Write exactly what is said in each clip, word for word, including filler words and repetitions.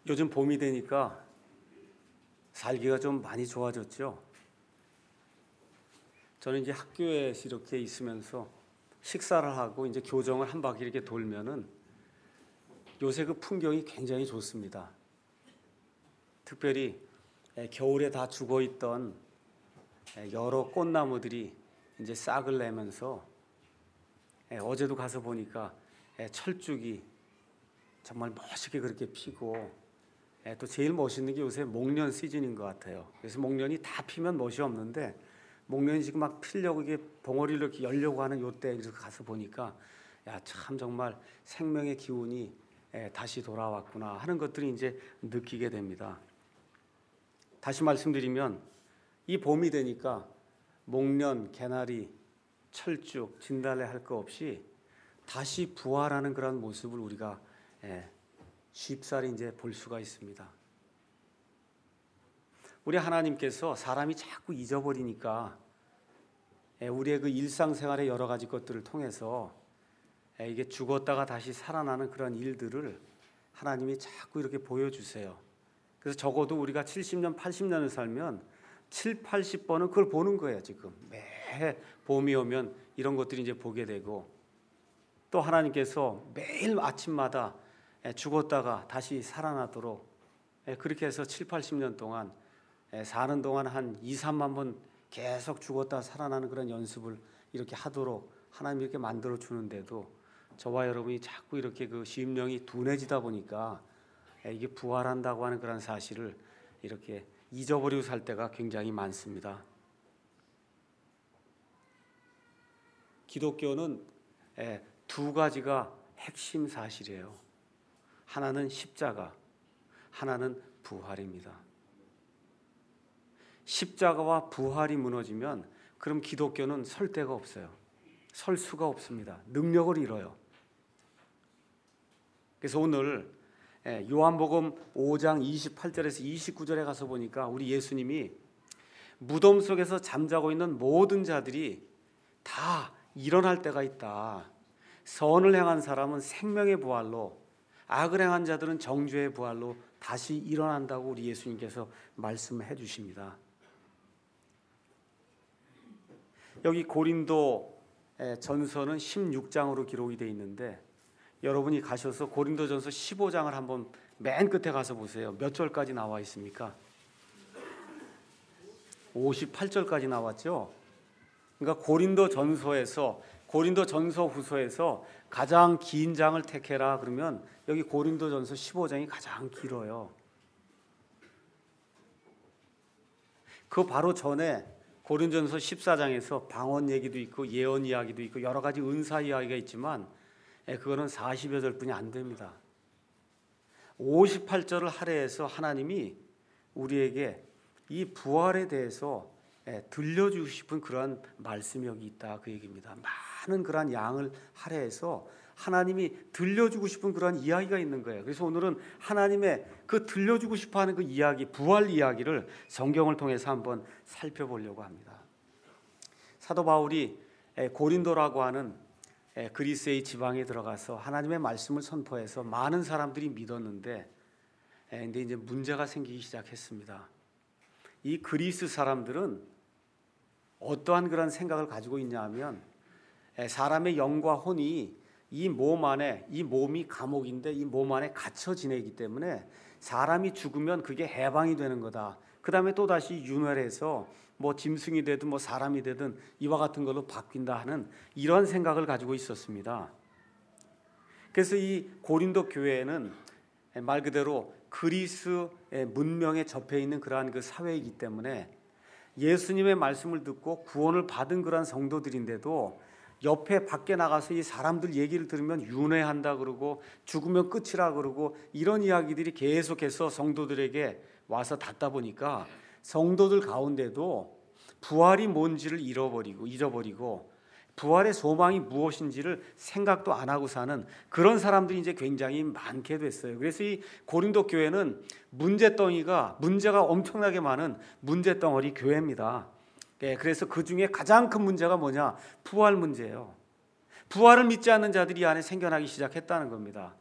요즘 봄이 되니까 살기가 좀 많이 좋아졌죠. 저는 이제 학교에 이렇게 있으면서 식사를 하고 이제 교정을 한 바퀴 이렇게 돌면은 요새 그 풍경이 굉장히 좋습니다. 특별히 겨울에 다 죽어 있던 여러 꽃나무들이 이제 싹을 내면서 어제도 가서 보니까 철쭉이 정말 멋있게 그렇게 피고, 또 제일 멋있는 게 요새 목련 시즌인 것 같아요. 그래서 목련이 다 피면 멋이 없는데 목련이 지금 막 피려고 이게 봉오리를 이렇게 열려고 하는 요때 가서 보니까 야, 참 정말 생명의 기운이 다시 돌아왔구나 하는 것들이 이제 느끼게 됩니다. 다시 말씀드리면 이 봄이 되니까 목련, 개나리, 철쭉, 진달래 할 거 없이 다시 부활하는 그런 모습을 우리가 쉽사리 이제 볼 수가 있습니다. 우리 하나님께서 사람이 자꾸 잊어버리니까 우리의 그 일상생활의 여러 가지 것들을 통해서 이게 죽었다가 다시 살아나는 그런 일들을 하나님이 자꾸 이렇게 보여주세요. 그래서 적어도 우리가 칠십 년, 팔십 년을 살면 칠, 팔십 번은 그걸 보는 거예요. 지금 매해 봄이 오면 이런 것들이 이제 보게 되고, 또 하나님께서 매일 아침마다 죽었다가 다시 살아나도록 그렇게 해서 칠, 팔십 년 동안 사는 동안 한 이, 삼만 번 계속 죽었다 살아나는 그런 연습을 이렇게 하도록 하나님이 이렇게 만들어 주는데도 저와 여러분이 자꾸 이렇게 그 심령이 둔해지다 보니까 이게 부활한다고 하는 그런 사실을 이렇게 잊어버리고 살 때가 굉장히 많습니다. 기독교는 두 가지가 핵심 사실이에요. 하나는 십자가, 하나는 부활입니다. 십자가와 부활이 무너지면 그럼 기독교는 설 데가 없어요. 설 수가 없습니다. 능력을 잃어요. 그래서 오늘 요한복음 오 장 이십팔 절에서 이십구 절에 가서 보니까 우리 예수님이 무덤 속에서 잠자고 있는 모든 자들이 다 일어날 때가 있다. 선을 행한 사람은 생명의 부활로, 악을 행한 자들은 정죄의 부활로 다시 일어난다고 우리 예수님께서 말씀해 주십니다. 여기 고린도 전서는 십육 장으로 기록이 되어 있는데 여러분이 가셔서 고린도 전서 십오 장을 한번 맨 끝에 가서 보세요. 몇 절까지 나와 있습니까? 오십팔 절까지 나왔죠. 그러니까 고린도 전서에서 고린도 전서 후서에서 가장 긴 장을 택해라 그러면 여기 고린도 전서 십오 장이 가장 길어요. 그 바로 전에 고린도전서 십사 장에서 방언 얘기도 있고 예언 이야기도 있고 여러 가지 은사 이야기가 있지만 그거는 사십여 절뿐이 안 됩니다. 오십팔 절을 할애해서 하나님이 우리에게 이 부활에 대해서 들려주고 싶은 그러한 말씀이 여기 있다 그 얘기입니다. 많은 그러한 양을 할애해서 하나님이 들려주고 싶은 그러한 이야기가 있는 거예요. 그래서 오늘은 하나님의 그 들려주고 싶어하는 그 이야기, 부활 이야기를 성경을 통해서 한번 살펴보려고 합니다. 사도 바울이 고린도라고 하는 그리스의 지방에 들어가서 하나님의 말씀을 선포해서 많은 사람들이 믿었는데, 근데 이제 문제가 생기기 시작했습니다. 이 그리스 사람들은 어떠한 그런 생각을 가지고 있냐 하면 사람의 영과 혼이 이 몸 안에, 이 몸이 감옥인데 이 몸 안에 갇혀 지내기 때문에 사람이 죽으면 그게 해방이 되는 거다. 그 다음에 또다시 윤활해서 뭐 짐승이 되든 뭐 사람이 되든 이와 같은 걸로 바뀐다 하는 이런 생각을 가지고 있었습니다. 그래서 이 고린도 교회에는 말 그대로 그리스 문명에 접해 있는 그러한 그 사회이기 때문에 예수님의 말씀을 듣고 구원을 받은 그러한 성도들인데도 옆에 밖에 나가서 이 사람들 얘기를 들으면 윤회한다 그러고 죽으면 끝이라 그러고 이런 이야기들이 계속해서 성도들에게 와서 닿다 보니까 성도들 가운데도 부활이 뭔지를 잃어버리고 잊어버리고 부활의 소망이 무엇인지를 생각도 안 하고 사는 그런 사람들이 이제 굉장히 많게 됐어요. 그래서 이 고린도 교회는 문제덩이가 문제가 엄청나게 많은 문제덩어리 교회입니다. 예, 그래서 그 중에 가장 큰 문제가 뭐냐? 부활 문제예요. 부활을 믿지 않는 자들이 이 안에 생겨나기 시작했다는 겁니다.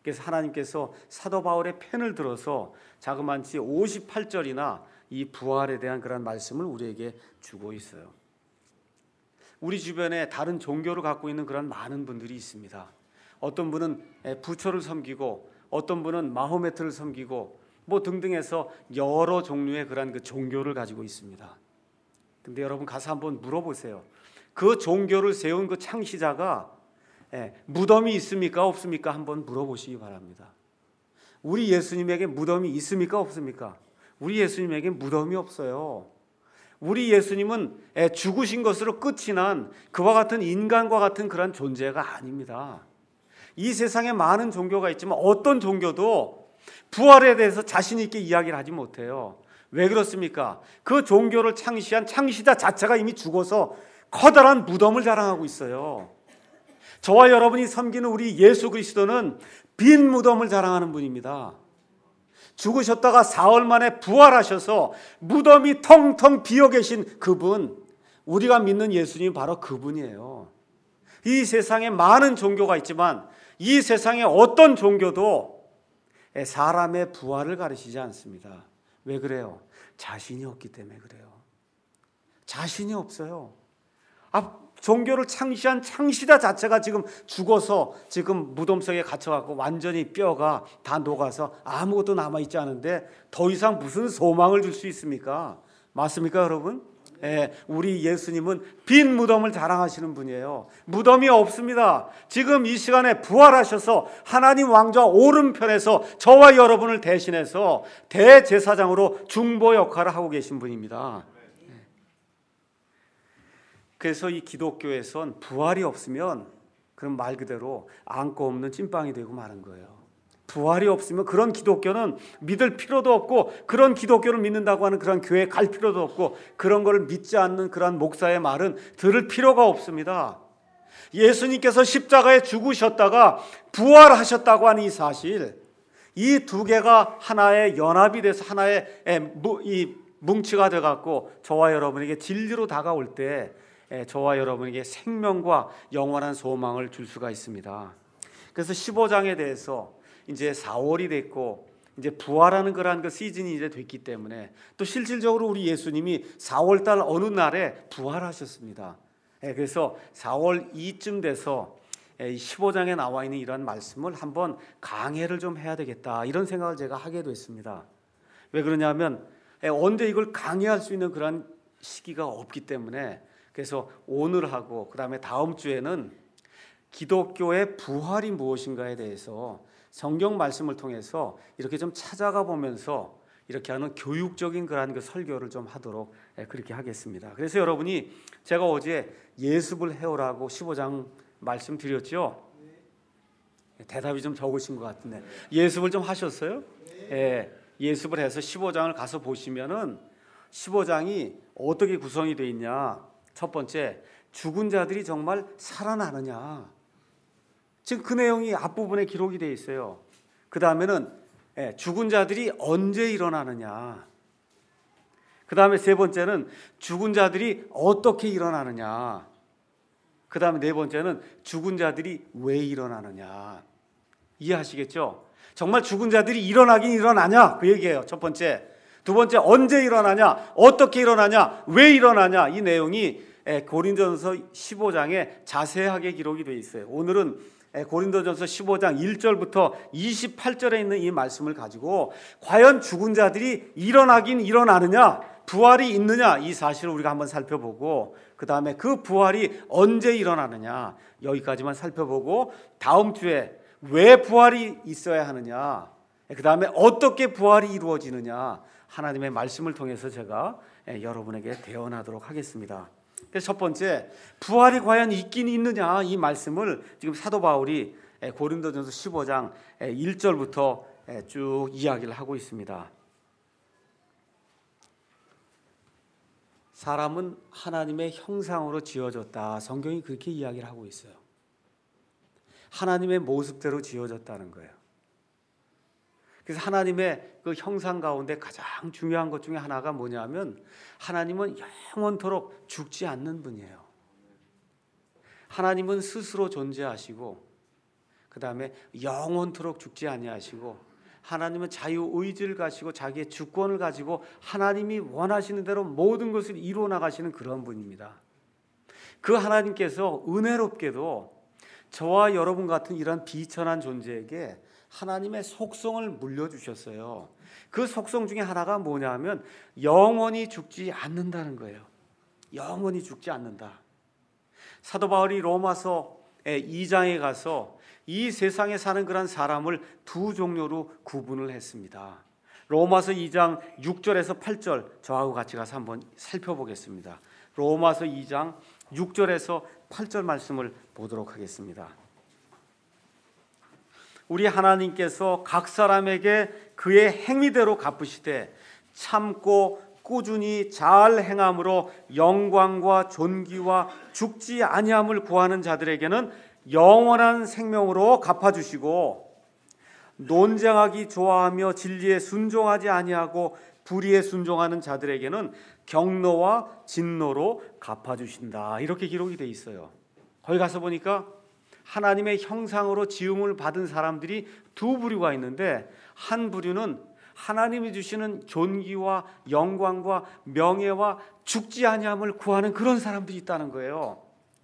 그래서 하나님께서 사도 바울의 펜을 들어서 자그만치 오십팔 절이나 이 부활에 대한 그런 말씀을 우리에게 주고 있어요. 우리 주변에 다른 종교를 갖고 있는 그런 많은 분들이 있습니다. 어떤 분은 부처를 섬기고 어떤 분은 마호메트를 섬기고 뭐 등등해서 여러 종류의 그런 그 종교를 가지고 있습니다. 근데 여러분 가서 한번 물어보세요. 그 종교를 세운 그 창시자가 무덤이 있습니까 없습니까? 한번 물어보시기 바랍니다. 우리 예수님에게 무덤이 있습니까 없습니까? 우리 예수님에게 무덤이 없어요. 우리 예수님은 죽으신 것으로 끝이 난 그와 같은 인간과 같은 그런 존재가 아닙니다. 이 세상에 많은 종교가 있지만 어떤 종교도 부활에 대해서 자신 있게 이야기를 하지 못해요. 왜 그렇습니까? 그 종교를 창시한 창시자 자체가 이미 죽어서 커다란 무덤을 자랑하고 있어요. 저와 여러분이 섬기는 우리 예수 그리스도는 빈 무덤을 자랑하는 분입니다. 죽으셨다가 사흘 만에 부활하셔서 무덤이 텅텅 비어 계신 그분, 우리가 믿는 예수님이 바로 그분이에요. 이 세상에 많은 종교가 있지만 이 세상에 어떤 종교도 사람의 부활을 가르치지 않습니다. 왜 그래요? 자신이 없기 때문에 그래요. 자신이 없어요. 아, 종교를 창시한 창시자 자체가 지금 죽어서 지금 무덤 속에 갇혀갖고 완전히 뼈가 다 녹아서 아무것도 남아있지 않은데 더 이상 무슨 소망을 줄 수 있습니까? 맞습니까 여러분? 예, 우리 예수님은 빈 무덤을 자랑하시는 분이에요. 무덤이 없습니다. 지금 이 시간에 부활하셔서 하나님 왕좌 오른편에서 저와 여러분을 대신해서 대제사장으로 중보 역할을 하고 계신 분입니다. 그래서 이 기독교에선 부활이 없으면 그런 말 그대로 안고 없는 찐빵이 되고 마는 거예요. 부활이 없으면 그런 기독교는 믿을 필요도 없고 그런 기독교를 믿는다고 하는 그런 교회에 갈 필요도 없고 그런 걸 믿지 않는 그런 목사의 말은 들을 필요가 없습니다. 예수님께서 십자가에 죽으셨다가 부활하셨다고 하는 이 사실, 이 두 개가 하나의 연합이 돼서 하나의 이 뭉치가 돼갖고 저와 여러분에게 진리로 다가올 때 저와 여러분에게 생명과 영원한 소망을 줄 수가 있습니다. 그래서 십오 장에 대해서 이제 사월이 됐고 이제 부활하는 그러한 그 시즌이 이제 됐기 때문에 또 실질적으로 우리 예수님이 사월 달 어느 날에 부활하셨습니다. 그래서 사월 이쯤 돼서 십오 장에 나와 있는 이런 말씀을 한번 강해를 좀 해야 되겠다 이런 생각을 제가 하게 됐습니다. 왜 그러냐면 언제 이걸 강해할 수 있는 그런 시기가 없기 때문에 그래서 오늘 하고 그 다음에 다음 주에는 기독교의 부활이 무엇인가에 대해서 성경 말씀을 통해서 이렇게 좀 찾아가 보면서 이렇게 하는 교육적인 그런 그 설교를 좀 하도록 그렇게 하겠습니다. 그래서 여러분이 제가 어제 예습을 해오라고 십오 장 말씀드렸죠? 대답이 좀 적으신 것 같은데 예습을 좀 하셨어요? 예, 예습을 해서 십오 장을 가서 보시면은 십오 장이 어떻게 구성이 되어 있냐? 첫 번째, 죽은 자들이 정말 살아나느냐? 지금 그 내용이 앞부분에 기록이 되어 있어요. 그 다음에는 죽은 자들이 언제 일어나느냐? 그 다음에 세 번째는 죽은 자들이 어떻게 일어나느냐? 그 다음에 네 번째는 죽은 자들이 왜 일어나느냐? 이해하시겠죠? 정말 죽은 자들이 일어나긴 일어나냐? 그 얘기예요. 첫 번째. 두 번째, 언제 일어나냐? 어떻게 일어나냐? 왜 일어나냐? 이 내용이 고린도전서 십오 장에 자세하게 기록이 되어 있어요. 오늘은 고린도전서 십오 장 일 절부터 이십팔 절에 있는 이 말씀을 가지고 과연 죽은 자들이 일어나긴 일어나느냐, 부활이 있느냐 이 사실을 우리가 한번 살펴보고 그 다음에 그 부활이 언제 일어나느냐 여기까지만 살펴보고 다음 주에 왜 부활이 있어야 하느냐, 그 다음에 어떻게 부활이 이루어지느냐 하나님의 말씀을 통해서 제가 여러분에게 대언하도록 하겠습니다. 그래서 첫 번째, 부활이 과연 있긴 있느냐 이 말씀을 지금 사도 바울이 고린도전서 십오 장 일 절부터 쭉 이야기를 하고 있습니다. 사람은 하나님의 형상으로 지어졌다. 성경이 그렇게 이야기를 하고 있어요. 하나님의 모습대로 지어졌다는 거예요. 그래서 하나님의 그 형상 가운데 가장 중요한 것 중에 하나가 뭐냐면 하나님은 영원토록 죽지 않는 분이에요. 하나님은 스스로 존재하시고 그 그 다음에 영원토록 죽지 아니하시고 하나님은 자유의지를 가지고 자기의 주권을 가지고 하나님이 원하시는 대로 모든 것을 이루어 나가시는 그런 분입니다. 그 하나님께서 은혜롭게도 저와 여러분 같은 이런 비천한 존재에게 하나님의 속성을 물려주셨어요. 그 속성 중에 하나가 뭐냐 하면 영원히 죽지 않는다는 거예요. 영원히 죽지 않는다. 사도 바울이 로마서 이 장에 가서 이 세상에 사는 그런 사람을 두 종류로 구분을 했습니다. 로마서 이 장 육 절에서 팔 절 저하고 같이 가서 한번 살펴보겠습니다. 로마서 이 장 육 절에서 팔 절 말씀을 보도록 하겠습니다. 우리 하나님께서 각 사람에게 그의 행위대로 갚으시되 참고 꾸준히 잘 행함으로 영광과 존귀와 죽지 아니함을 구하는 자들에게는 영원한 생명으로 갚아주시고 논쟁하기 좋아하며 진리에 순종하지 아니하고 불의에 순종하는 자들에게는 경노와 진노로 갚아주신다. 이렇게 기록이 되어 있어요. 거기 가서 보니까 하나님의 형상으로 지음을 받은 사람들이 두 부류가 있는데 한 부류는 하나님이 주시는 존귀와 영광과 명예와 죽지 아니함을 구하는 그런 사람들이 있다는 거예요.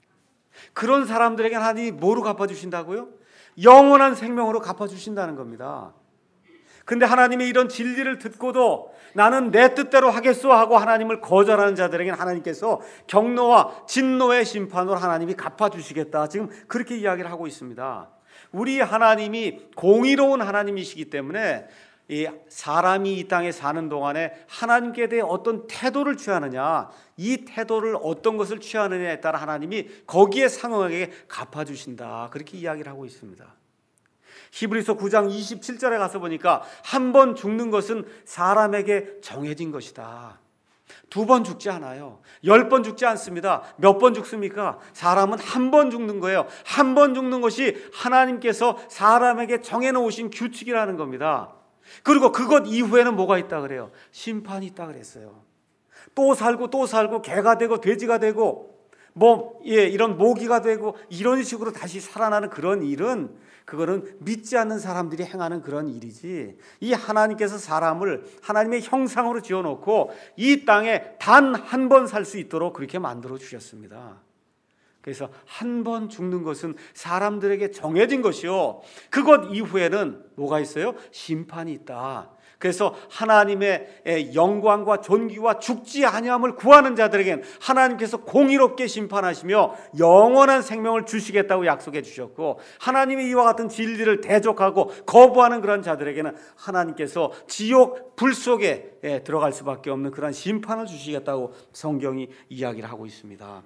그런 사람들에게 하나님이 뭐로 갚아주신다고요? 영원한 생명으로 갚아주신다는 겁니다. 근데 하나님의 이런 진리를 듣고도 나는 내 뜻대로 하겠소 하고 하나님을 거절하는 자들에게는 하나님께서 경노와 진노의 심판으로 하나님이 갚아주시겠다. 지금 그렇게 이야기를 하고 있습니다. 우리 하나님이 공의로운 하나님이시기 때문에 이 사람이 이 땅에 사는 동안에 하나님께 대해 어떤 태도를 취하느냐, 이 태도를 어떤 것을 취하느냐에 따라 하나님이 거기에 상응하게 갚아주신다. 그렇게 이야기를 하고 있습니다. 히브리서 구 장 이십칠 절에 가서 보니까 한 번 죽는 것은 사람에게 정해진 것이다. 두 번 죽지 않아요. 열 번 죽지 않습니다. 몇 번 죽습니까? 사람은 한 번 죽는 거예요. 한 번 죽는 것이 하나님께서 사람에게 정해놓으신 규칙이라는 겁니다. 그리고 그것 이후에는 뭐가 있다 그래요? 심판이 있다 그랬어요. 또 살고 또 살고 개가 되고 돼지가 되고 뭐 예, 이런 모기가 되고 이런 식으로 다시 살아나는 그런 일은 그거는 믿지 않는 사람들이 행하는 그런 일이지, 이 하나님께서 사람을 하나님의 형상으로 지어놓고 이 땅에 단 한 번 살 수 있도록 그렇게 만들어 주셨습니다. 그래서 한 번 죽는 것은 사람들에게 정해진 것이요, 그것 이후에는 뭐가 있어요? 심판이 있다. 그래서 하나님의 영광과 존귀와 죽지 아니함을 구하는 자들에게는 하나님께서 공의롭게 심판하시며 영원한 생명을 주시겠다고 약속해 주셨고, 하나님의 이와 같은 진리를 대적하고 거부하는 그런 자들에게는 하나님께서 지옥 불 속에 들어갈 수밖에 없는 그런 심판을 주시겠다고 성경이 이야기를 하고 있습니다.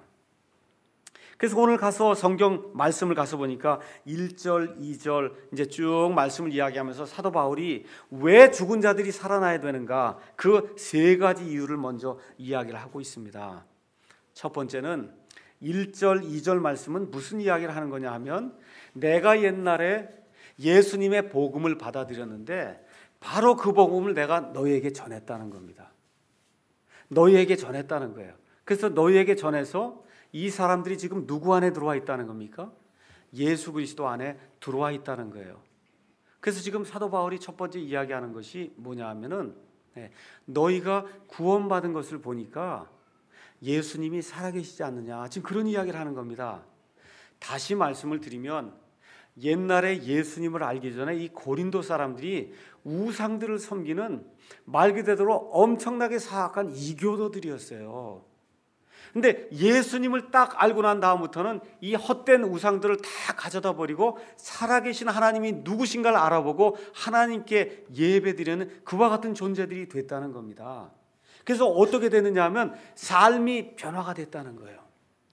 그래서 오늘 가서 성경 말씀을 가서 보니까 일 절, 이 절 이제 쭉 말씀을 이야기하면서 사도 바울이 왜 죽은 자들이 살아나야 되는가, 그 세 가지 이유를 먼저 이야기를 하고 있습니다. 첫 번째는 일 절, 이 절 말씀은 무슨 이야기를 하는 거냐 하면, 내가 옛날에 예수님의 복음을 받아들였는데 바로 그 복음을 내가 너희에게 전했다는 겁니다. 너희에게 전했다는 거예요. 그래서 너희에게 전해서 이 사람들이 지금 누구 안에 들어와 있다는 겁니까? 예수 그리스도 안에 들어와 있다는 거예요. 그래서 지금 사도 바울이 첫 번째 이야기하는 것이 뭐냐 하면은, 너희가 구원받은 것을 보니까 예수님이 살아계시지 않느냐, 지금 그런 이야기를 하는 겁니다. 다시 말씀을 드리면, 옛날에 예수님을 알기 전에 이 고린도 사람들이 우상들을 섬기는 말 그대로 엄청나게 사악한 이교도들이었어요. 근데 예수님을 딱 알고 난 다음부터는 이 헛된 우상들을 다 가져다 버리고 살아계신 하나님이 누구신가를 알아보고 하나님께 예배드리는 그와 같은 존재들이 됐다는 겁니다. 그래서 어떻게 되느냐 하면 삶이 변화가 됐다는 거예요.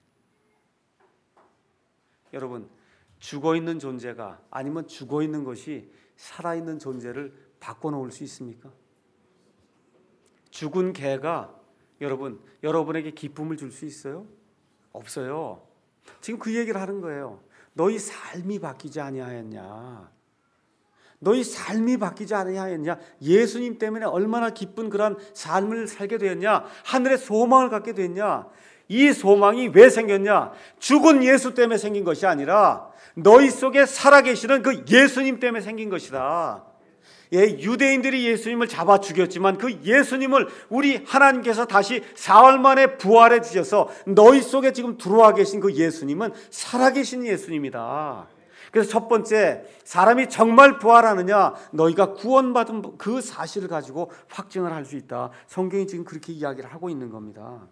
여러분, 죽어있는 존재가 아니면 죽어있는 것이 살아있는 존재를 바꿔놓을 수 있습니까? 죽은 개가 여러분, 여러분에게 기쁨을 줄 수 있어요? 없어요. 지금 그 얘기를 하는 거예요. 너희 삶이 바뀌지 아니하였냐? 너희 삶이 바뀌지 아니하였냐? 예수님 때문에 얼마나 기쁜 그런 삶을 살게 되었냐? 하늘의 소망을 갖게 됐냐? 이 소망이 왜 생겼냐? 죽은 예수 때문에 생긴 것이 아니라 너희 속에 살아계시는 그 예수님 때문에 생긴 것이다. 예, 유대인들이 예수님을 잡아 죽였지만 그 예수님을 우리 하나님께서 다시 사흘 만에 부활해 주셔서 너희 속에 지금 들어와 계신 그 예수님은 살아계신 예수님이다. 그래서 첫 번째, 사람이 정말 부활하느냐, 너희가 구원받은 그 사실을 가지고 확증을 할 수 있다. 성경이 지금 그렇게 이야기를 하고 있는 겁니다.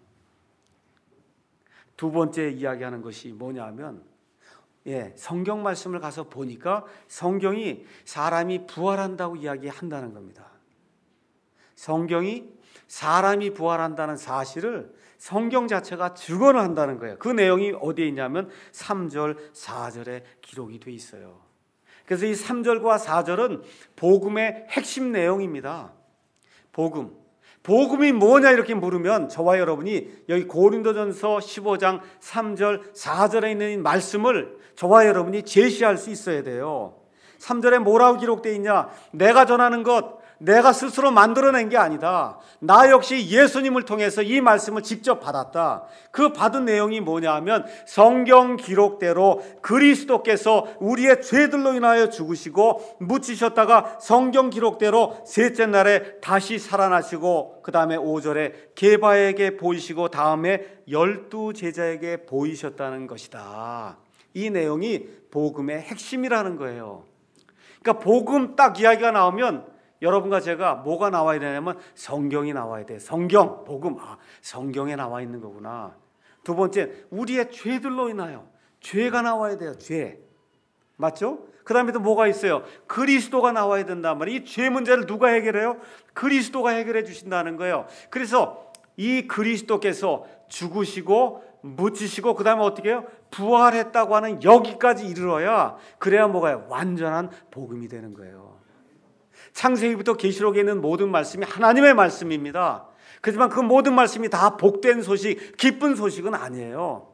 두 번째 이야기하는 것이 뭐냐면, 예, 성경 말씀을 가서 보니까 성경이 사람이 부활한다고 이야기한다는 겁니다. 성경이 사람이 부활한다는 사실을 성경 자체가 증언을 한다는 거예요. 그 내용이 어디에 있냐면 삼 절, 사 절에 기록이 돼 있어요. 그래서 이 삼 절과 사 절은 복음의 핵심 내용입니다. 복음. 복음이 뭐냐 이렇게 물으면 저와 여러분이 여기 고린도전서 십오 장 삼 절, 사 절에 있는 말씀을 저와 여러분이 제시할 수 있어야 돼요. 삼 절에 뭐라고 기록되어 있냐? 내가 전하는 것, 내가 스스로 만들어낸 게 아니다. 나 역시 예수님을 통해서 이 말씀을 직접 받았다. 그 받은 내용이 뭐냐 하면 성경 기록대로 그리스도께서 우리의 죄들로 인하여 죽으시고 묻히셨다가 성경 기록대로 셋째 날에 다시 살아나시고 그 다음에 오 절에 게바에게 보이시고 다음에 열두 제자에게 보이셨다는 것이다. 이 내용이 복음의 핵심이라는 거예요. 그러니까 복음 딱 이야기가 나오면 여러분과 제가 뭐가 나와야 되냐면 성경이 나와야 돼. 성경, 복음. 아, 성경에 나와 있는 거구나. 두 번째, 우리의 죄들로 인하여 죄가 나와야 돼요. 죄. 맞죠? 그 다음에 또 뭐가 있어요? 그리스도가 나와야 된단 말이에요. 이 죄 문제를 누가 해결해요? 그리스도가 해결해 주신다는 거예요. 그래서 이 그리스도께서 죽으시고 묻히시고 그 다음에 어떻게 해요? 부활했다고 하는 여기까지 이르러야 그래야 뭐가요? 완전한 복음이 되는 거예요. 창세기부터 계시록에 있는 모든 말씀이 하나님의 말씀입니다. 그렇지만 그 모든 말씀이 다 복된 소식, 기쁜 소식은 아니에요.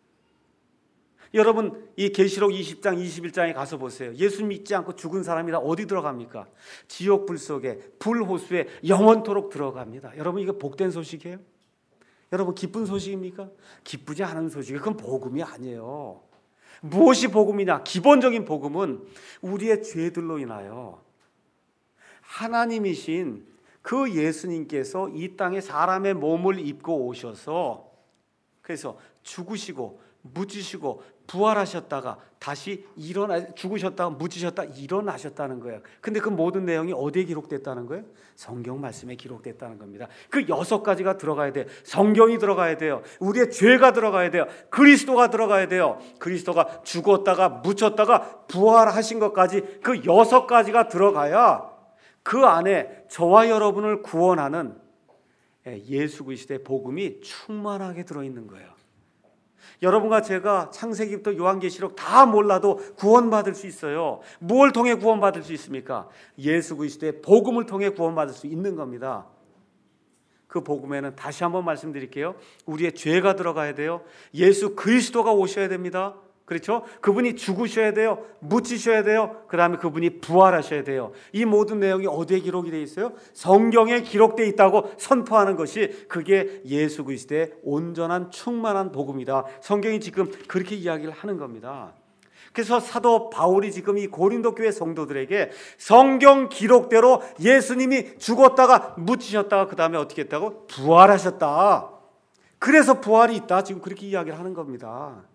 여러분 이 계시록 이십 장, 이십일 장에 가서 보세요. 예수 믿지 않고 죽은 사람이 다 어디 들어갑니까? 지옥 불 속에, 불호수에 영원토록 들어갑니다. 여러분 이거 복된 소식이에요? 여러분 기쁜 소식입니까? 기쁘지 않은 소식이 그건 복음이 아니에요. 무엇이 복음이냐? 기본적인 복음은 우리의 죄들로 인하여 하나님이신 그 예수님께서 이 땅에 사람의 몸을 입고 오셔서 그래서 죽으시고 묻히시고 부활하셨다가 다시 일어나 죽으셨다가 묻히셨다 일어나셨다는 거예요. 근데 그 모든 내용이 어디에 기록됐다는 거예요? 성경 말씀에 기록됐다는 겁니다. 그 여섯 가지가 들어가야 돼요. 성경이 들어가야 돼요. 우리의 죄가 들어가야 돼요. 그리스도가 들어가야 돼요. 그리스도가 죽었다가 묻혔다가 부활하신 것까지 그 여섯 가지가 들어가야 그 안에 저와 여러분을 구원하는 예수 그리스도의 복음이 충만하게 들어있는 거예요. 여러분과 제가 창세기부터 요한계시록 다 몰라도 구원받을 수 있어요. 뭘 통해 구원받을 수 있습니까? 예수 그리스도의 복음을 통해 구원받을 수 있는 겁니다. 그 복음에는 다시 한번 말씀드릴게요. 우리의 죄가 들어가야 돼요. 예수 그리스도가 오셔야 됩니다. 그렇죠? 그분이 죽으셔야 돼요. 묻히셔야 돼요. 그 다음에 그분이 부활하셔야 돼요. 이 모든 내용이 어디에 기록이 되어 있어요? 성경에 기록되어 있다고 선포하는 것이 그게 예수 그리스도의 온전한 충만한 복음이다. 성경이 지금 그렇게 이야기를 하는 겁니다. 그래서 사도 바울이 지금 이 고린도 교회 성도들에게 성경 기록대로 예수님이 죽었다가 묻히셨다가 그 다음에 어떻게 했다고? 부활하셨다. 그래서 부활이 있다. 지금 그렇게 이야기를 하는 겁니다.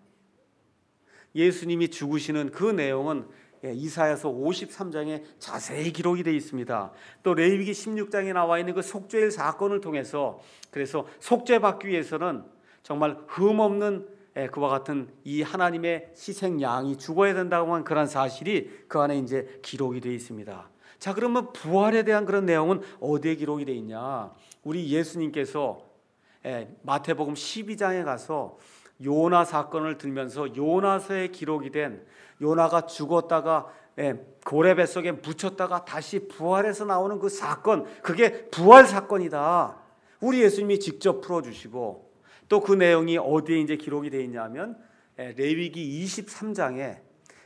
예수님이 죽으시는 그 내용은 이사야서 오십삼 장에 자세히 기록이 되어 있습니다. 또 레위기 십육 장에 나와 있는 그 속죄일 사건을 통해서 그래서 속죄받기 위해서는 정말 흠없는 그와 같은 이 하나님의 희생 양이 죽어야 된다고 하는 그런 사실이 그 안에 이제 기록이 되어 있습니다. 자, 그러면 부활에 대한 그런 내용은 어디에 기록이 되어 있냐? 우리 예수님께서 마태복음 십이 장에 가서 요나 사건을 들면서 요나서에 기록이 된 요나가 죽었다가 고래 뱃속에 묻혔다가 다시 부활해서 나오는 그 사건, 그게 부활 사건이다. 우리 예수님이 직접 풀어주시고 또 그 내용이 어디에 이제 기록이 되어 있냐면 레위기 이십삼 장에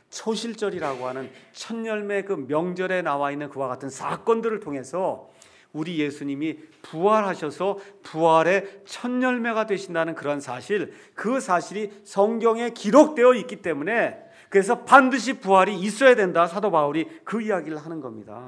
초실절이라고 하는 첫 열매 그 명절에 나와 있는 그와 같은 사건들을 통해서 우리 예수님이 부활하셔서 부활의 첫 열매가 되신다는 그런 사실, 그 사실이 성경에 기록되어 있기 때문에 그래서 반드시 부활이 있어야 된다. 사도 바울이 그 이야기를 하는 겁니다.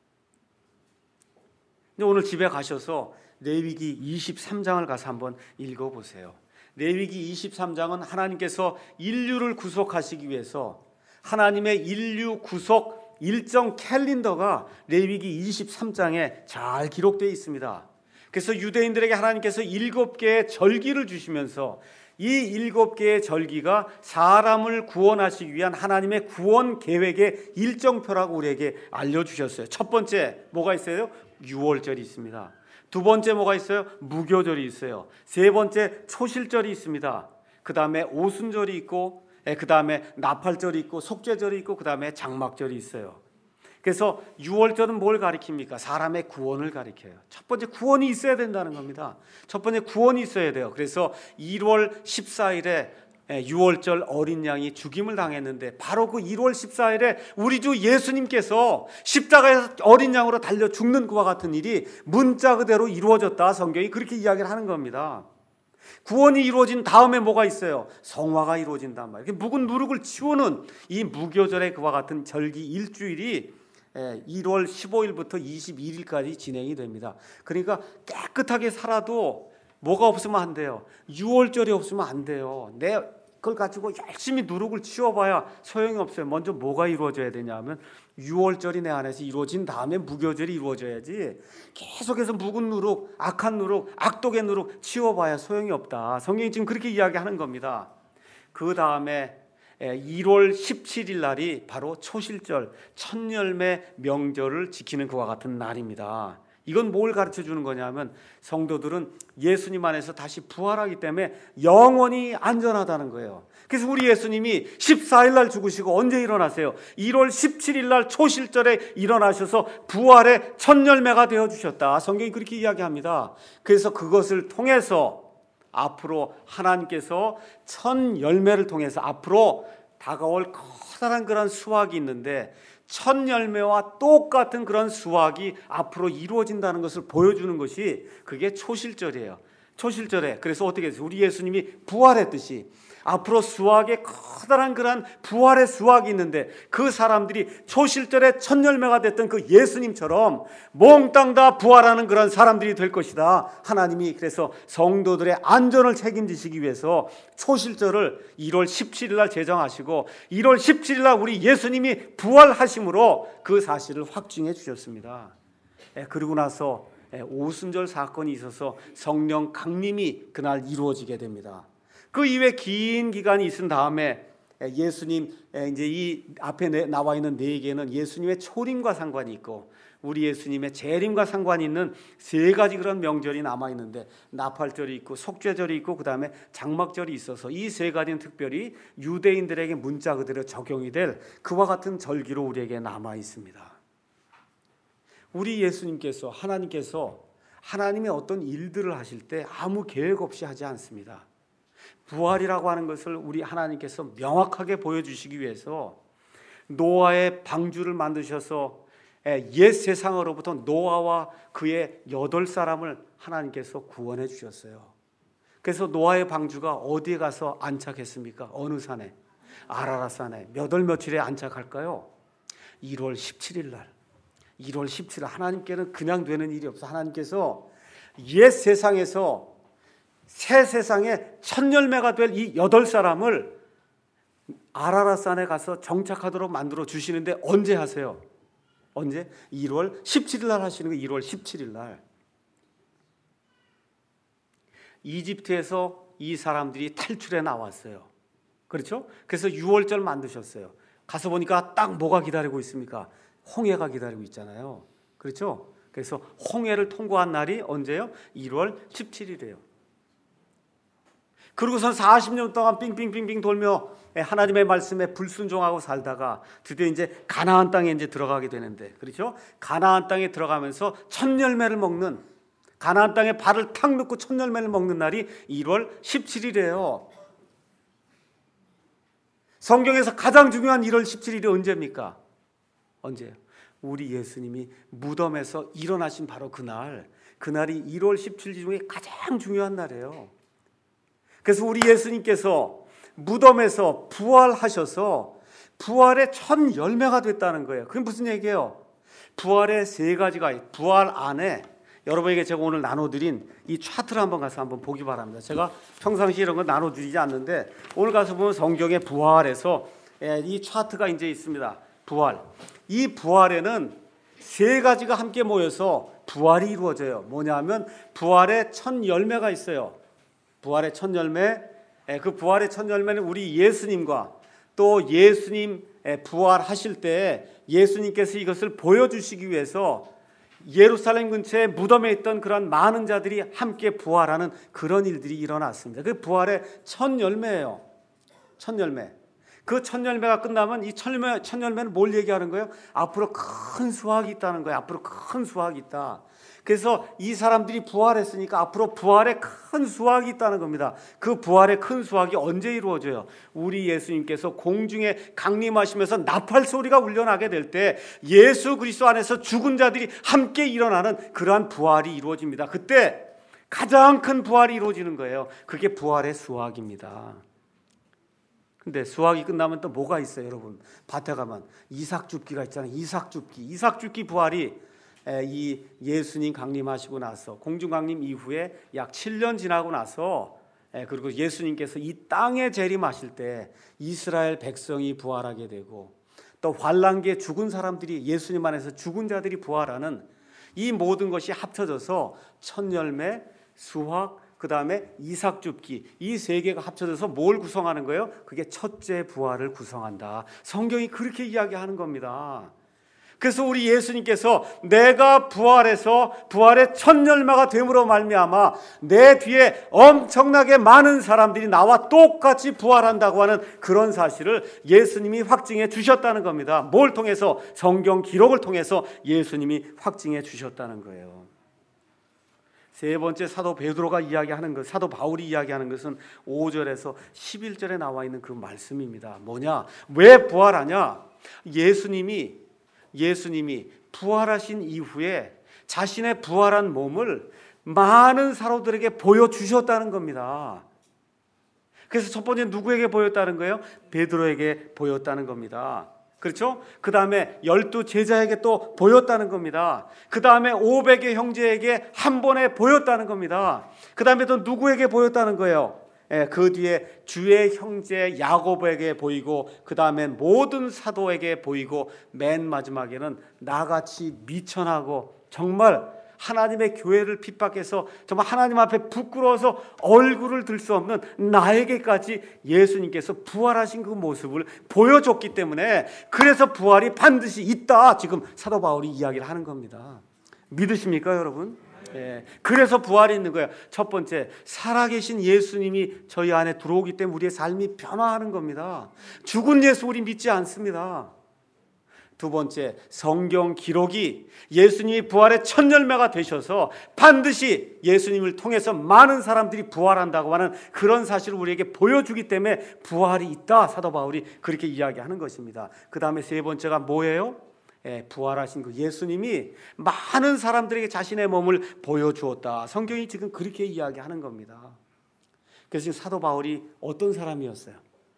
오늘 집에 가셔서 레위기 이십삼 장을 가서 한번 읽어보세요. 레위기 이십삼 장은 하나님께서 인류를 구속하시기 위해서 하나님의 인류 구속 일정 캘린더가 레위기 이십삼 장에 잘 기록되어 있습니다. 그래서 유대인들에게 하나님께서 일곱 개의 절기를 주시면서 이 일곱 개의 절기가 사람을 구원하시기 위한 하나님의 구원 계획의 일정표라고 우리에게 알려주셨어요. 첫 번째 뭐가 있어요? 유월절이 있습니다. 두 번째 뭐가 있어요? 무교절이 있어요. 세 번째 초실절이 있습니다. 그 다음에 오순절이 있고, 그 다음에 나팔절이 있고, 속죄절이 있고, 그 다음에 장막절이 있어요. 그래서 유월절은 뭘 가리킵니까? 사람의 구원을 가리켜요. 첫 번째 구원이 있어야 된다는 겁니다. 첫 번째 구원이 있어야 돼요. 그래서 일월 십사일에 유월절 어린 양이 죽임을 당했는데 바로 그 일월 십사일에 우리 주 예수님께서 십자가에서 어린 양으로 달려 죽는 그와 같은 일이 문자 그대로 이루어졌다. 성경이 그렇게 이야기를 하는 겁니다. 구원이 이루어진 다음에 뭐가 있어요? 성화가 이루어진단 말이에요. 묵은 누룩을 치우는 이 무교절의 그와 같은 절기 일주일이 일월 십오일부터 이십일일까지 진행이 됩니다. 그러니까 깨끗하게 살아도 뭐가 없으면 안 돼요. 유월절이 없으면 안 돼요. 내 그걸 가지고 열심히 누룩을 치워봐야 소용이 없어요. 먼저 뭐가 이루어져야 되냐면 유월절이 내 안에서 이루어진 다음에 무교절이 이루어져야지 계속해서 묵은 누룩, 악한 누룩, 악독의 누룩 치워봐야 소용이 없다. 성경이 지금 그렇게 이야기하는 겁니다. 그 다음에 일월 십칠일 날이 바로 초실절, 첫 열매 명절을 지키는 그와 같은 날입니다. 이건 뭘 가르쳐 주는 거냐면 성도들은 예수님 안에서 다시 부활하기 때문에 영원히 안전하다는 거예요. 그래서 우리 예수님이 십사일 날 죽으시고 언제 일어나세요? 일월 십칠일 날 초실절에 일어나셔서 부활의 첫 열매가 되어주셨다. 성경이 그렇게 이야기합니다. 그래서 그것을 통해서 앞으로 하나님께서 첫 열매를 통해서 앞으로 다가올 커다란 그런 수확이 있는데 첫 열매와 똑같은 그런 수확이 앞으로 이루어진다는 것을 보여주는 것이 그게 초실절이에요. 초실절에 그래서 어떻게 해서 우리 예수님이 부활했듯이 앞으로 수확의 커다란 그런 부활의 수확이 있는데 그 사람들이 초실절에 첫 열매가 됐던 그 예수님처럼 몽땅 다 부활하는 그런 사람들이 될 것이다. 하나님이 그래서 성도들의 안전을 책임지시기 위해서 초실절을 일월 십칠일 날 제정하시고 일월 십칠일 날 우리 예수님이 부활하심으로 그 사실을 확증해 주셨습니다. 그리고 나서 오순절 사건이 있어서 성령 강림이 그날 이루어지게 됩니다. 그 이후에 긴 기간이 있은 다음에 예수님 이제 이 앞에 나와 있는 네 개는 예수님의 초림과 상관이 있고 우리 예수님의 재림과 상관이 있는 세 가지 그런 명절이 남아 있는데 나팔절이 있고 속죄절이 있고 그 다음에 장막절이 있어서 이 세 가지는 특별히 유대인들에게 문자 그대로 적용이 될 그와 같은 절기로 우리에게 남아 있습니다. 우리 예수님께서 하나님께서 하나님의 어떤 일들을 하실 때 아무 계획 없이 하지 않습니다. 부활이라고 하는 것을 우리 하나님께서 명확하게 보여주시기 위해서 노아의 방주를 만드셔서 옛 세상으로부터 노아와 그의 여덟 사람을 하나님께서 구원해 주셨어요. 그래서 노아의 방주가 어디에 가서 안착했습니까? 어느 산에? 아라랏산에. 몇 월 며칠에 안착할까요? 일월 십칠일 날. 일월 십칠일 하나님께는 그냥 되는 일이 없어. 하나님께서 옛 세상에서 새 세상의 첫 열매가 될 이 여덟 사람을 아라랏산에 가서 정착하도록 만들어 주시는데 언제 하세요? 언제? 일월 십칠일 날 하시는 거예요. 일월 십칠일 날. 이집트에서 이 사람들이 탈출해 나왔어요. 그렇죠? 그래서 유월절 만드셨어요. 가서 보니까 딱 뭐가 기다리고 있습니까? 홍해가 기다리고 있잖아요. 그렇죠? 그래서 홍해를 통과한 날이 언제요? 일월 십칠일이에요. 그리고선 사십 년 동안 빙빙빙빙 돌며 하나님의 말씀에 불순종하고 살다가 드디어 이제 가나안 땅에 이제 들어가게 되는데, 그렇죠? 가나안 땅에 들어가면서 첫 열매를 먹는, 가나안 땅에 발을 탁 넣고 첫 열매를 먹는 날이 일월 십칠일이에요. 성경에서 가장 중요한 일월 십칠일이 언제입니까? 언제예요? 우리 예수님이 무덤에서 일어나신 바로 그날, 그날이 일월 십칠일 중에 가장 중요한 날이에요. 그래서 우리 예수님께서 무덤에서 부활하셔서 부활의 첫 열매가 됐다는 거예요. 그게 무슨 얘기예요? 부활의 세 가지가, 부활 안에 여러분에게 제가 오늘 나눠드린 이 차트를 한번 가서 한번 보기 바랍니다. 제가 평상시 이런 건 나눠드리지 않는데 오늘 가서 보면 성경의 부활에서 이 차트가 이제 있습니다. 부활. 이 부활에는 세 가지가 함께 모여서 부활이 이루어져요. 뭐냐면 부활의 첫 열매가 있어요. 부활의 첫 열매. 그 부활의 첫 열매는 우리 예수님과 또 예수님 부활하실 때 예수님께서 이것을 보여주시기 위해서 예루살렘 근처에 무덤에 있던 그런 많은 자들이 함께 부활하는 그런 일들이 일어났습니다. 그 부활의 첫 열매예요. 첫 열매. 그 첫 열매가 끝나면 이 첫 열매, 첫 열매는 뭘 얘기하는 거예요? 앞으로 큰 수확이 있다는 거예요. 앞으로 큰 수확이 있다. 그래서 이 사람들이 부활했으니까 앞으로 부활의 큰 수확이 있다는 겁니다. 그 부활의 큰 수확이 언제 이루어져요? 우리 예수님께서 공중에 강림하시면서 나팔 소리가 울려나게 될 때 예수 그리스도 안에서 죽은 자들이 함께 일어나는 그러한 부활이 이루어집니다. 그때 가장 큰 부활이 이루어지는 거예요. 그게 부활의 수확입니다. 근데 수확이 끝나면 또 뭐가 있어요, 여러분? 밭에 가면 이삭 줍기가 있잖아요. 이삭 줍기. 이삭 줍기 부활이 이 예수님 강림하시고 나서 공중 강림 이후에 약 칠 년 지나고 나서 그리고 예수님께서 이 땅에 재림하실 때 이스라엘 백성이 부활하게 되고 또 환란기에 죽은 사람들이 예수님 안에서 죽은 자들이 부활하는 이 모든 것이 합쳐져서 첫 열매, 수확, 그 다음에 이삭 줍기 이 세 개가 합쳐져서 뭘 구성하는 거예요? 그게 첫째 부활을 구성한다. 성경이 그렇게 이야기하는 겁니다. 그래서 우리 예수님께서 내가 부활해서 부활의 첫 열매가 됨으로 말미암아 내 뒤에 엄청나게 많은 사람들이 나와 똑같이 부활한다고 하는 그런 사실을 예수님이 확증해 주셨다는 겁니다. 뭘 통해서? 성경 기록을 통해서 예수님이 확증해 주셨다는 거예요. 세 번째 사도 베드로가 이야기하는 것, 사도 바울이 이야기하는 것은 오 절에서 십일 절에 나와 있는 그 말씀입니다. 뭐냐? 왜 부활하냐? 예수님이 예수님이 부활하신 이후에 자신의 부활한 몸을 많은 사도들에게 보여주셨다는 겁니다. 그래서 첫 번째 누구에게 보였다는 거예요? 베드로에게 보였다는 겁니다. 그렇죠? 그 다음에 열두 제자에게 또 보였다는 겁니다. 그 다음에 오백의 형제에게 한 번에 보였다는 겁니다. 그 다음에 또 누구에게 보였다는 거예요? 예, 그 뒤에 주의 형제 야고보에게 보이고 그 다음에 모든 사도에게 보이고 맨 마지막에는 나같이 미천하고 정말 하나님의 교회를 핍박해서 정말 하나님 앞에 부끄러워서 얼굴을 들 수 없는 나에게까지 예수님께서 부활하신 그 모습을 보여줬기 때문에 그래서 부활이 반드시 있다. 지금 사도 바울이 이야기를 하는 겁니다. 믿으십니까, 여러분? 예, 그래서 부활이 있는 거예요. 첫 번째, 살아계신 예수님이 저희 안에 들어오기 때문에 우리의 삶이 변화하는 겁니다. 죽은 예수 우리 믿지 않습니다. 두 번째, 성경 기록이 예수님이 부활의 첫 열매가 되셔서 반드시 예수님을 통해서 많은 사람들이 부활한다고 하는 그런 사실을 우리에게 보여주기 때문에 부활이 있다. 사도 바울이 그렇게 이야기하는 것입니다. 그 다음에 세 번째가 뭐예요? 예, 부활하신 그 예수님이 많은 사람들에게 자신의 몸을 보여주었다. 성경이 지금 그렇게 이야기하는 겁니다. 그래서 지금 사도 바울이 어떤 사람이었어요?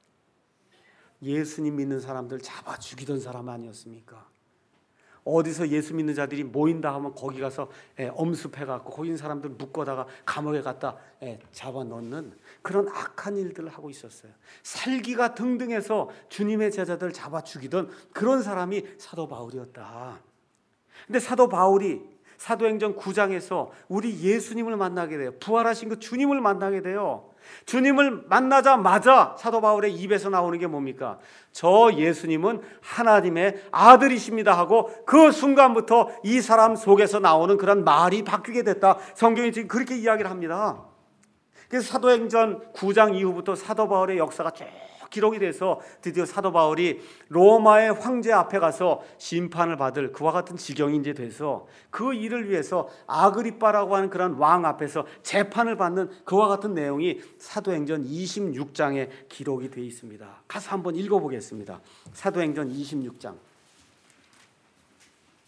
예수님 믿는 사람들 잡아 죽이던 사람 아니었습니까? 어디서 예수 믿는 자들이 모인다 하면 거기 가서 엄습해갖고 거기 있는 사람들 묶어다가 감옥에 갖다 잡아넣는 그런 악한 일들을 하고 있었어요. 살기가 등등해서 주님의 제자들 잡아 죽이던 그런 사람이 사도 바울이었다. 근데 사도 바울이 사도행전 구 장에서 우리 예수님을 만나게 돼요. 부활하신 그 주님을 만나게 돼요. 주님을 만나자마자 사도 바울의 입에서 나오는 게 뭡니까? 저 예수님은 하나님의 아들이십니다 하고 그 순간부터 이 사람 속에서 나오는 그런 말이 바뀌게 됐다. 성경이 지금 그렇게 이야기를 합니다. 그래서 사도행전 구 장 이후부터 사도 바울의 역사가 쭉 기록이 돼서 드디어 사도 바울이 로마의 황제 앞에 가서 심판을 받을 그와 같은 지경이 이제 돼서 그 일을 위해서 아그리빠라고 하는 그런 왕 앞에서 재판을 받는 그와 같은 내용이 사도행전 이십육 장에 기록이 되어 있습니다. 가서 한번 읽어보겠습니다. 사도행전 이십육 장.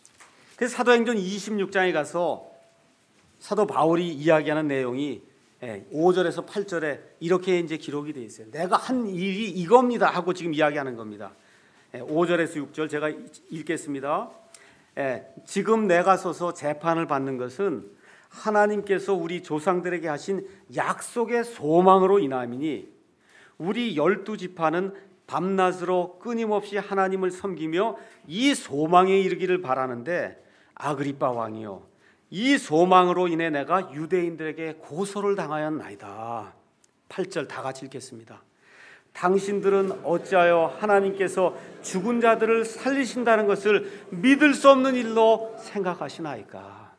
그래서 사도행전 이십육 장에 가서 사도 바울이 이야기하는 내용이 오 절에서 팔 절에 이렇게 이제 기록이 되어 있어요. 내가 한 일이 이겁니다 하고 지금 이야기하는 겁니다. 오 절에서 육 절 제가 읽겠습니다. 지금 내가 서서 재판을 받는 것은 하나님께서 우리 조상들에게 하신 약속의 소망으로 인함이니 우리 열두 지파는 밤낮으로 끊임없이 하나님을 섬기며 이 소망에 이르기를 바라는데 아그리빠 왕이요 이 소망으로 인해 내가 유대인들에게 고소를 당하였나이다. 팔 절 다 같이 읽겠습니다. 당신들은 어찌하여 하나님께서 죽은 자들을 살리신다는 것을 믿을 수 없는 일로 생각하시나이까.